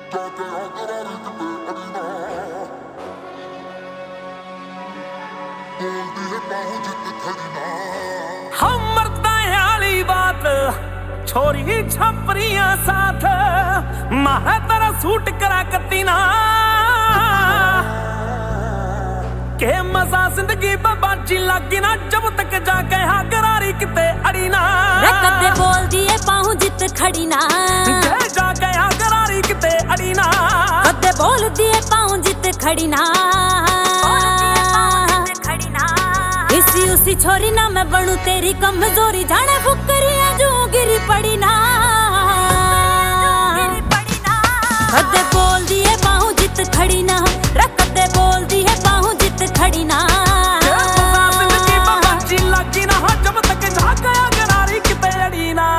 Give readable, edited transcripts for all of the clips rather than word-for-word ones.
हम मरदा वाली बात छोरी छपरिया साथ मैं तेरा सूट करा कती ना के मजा जिंदगी बाजी लागी ना जब तक जाके हाँ करारी किते अड़ी ना कदे बोल दिए पाहूं जित खड़ी ना जाके हाँ करारी किते अड़ी ना कदे बोल दिए पाहूं जित खड़ी ना इसी उसी छोरी ना मैं बनू तेरी कमजोरी जाने फुकरिया जो गिरी पड़ी ना कदे बोल दिए पाहूं जित खड़ी ना कदे बोल दिए पाहूं जित खड़ी ना लागी ना जब तक जागया गरारी किते अड़ी ना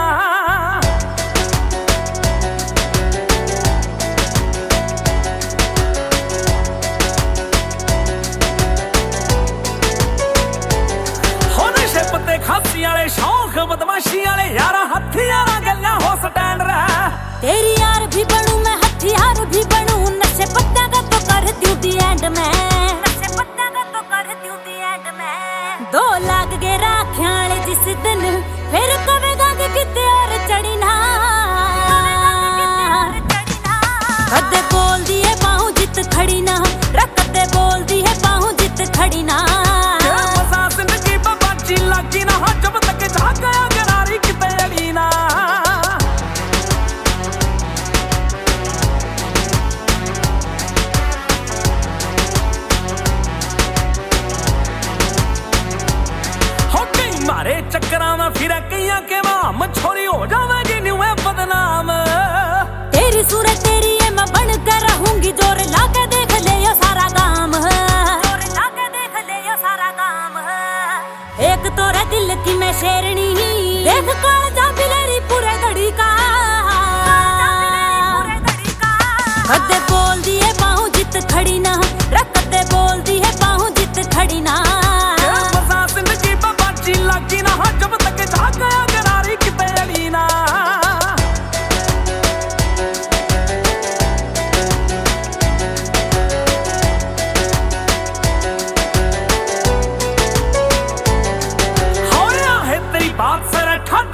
खासी वाले शौक बदमाशी वाले यारा हथियारा गल्ला हो स्टैंड रहा तेरी यार भी बनू मैं हथियार भी बनू नशे पत्ता का तो करती हूँ दी एंड में नशे पत्ता का तो करती हूँ दी एंड में 2 लाख गे राख्याले जिस दिन फिर कवेगा कि किते और चढ़ी ना कदे बोल दिए पाहूं जित खड़ी ना कदे बोल दिए पाहूं जित खड़ी ना लागी ना जब तक जागया गरारी किते अड़ी ना हो कई मारे चक्करां में फिर कईयां के वाम छोरी हो जावेगी न्यू है बदनाम तेरी सूरत तेरी है मैं बन कर रहूंगी जोर लाके देख ले यो सारा काम जोर लाके देख ले यो सारा काम एक तोरा दिल की मैं शेरनी देख काल जा बिलेरी पूरे धड़ी का कदे बोल दिए पाहूं जित खड़ी ना कदे बोल दिए पाहूं जित खड़ी ना मजा जिंदगी बाजी लागी ना जब तक जागया गरारी किते अड़ी ना बात से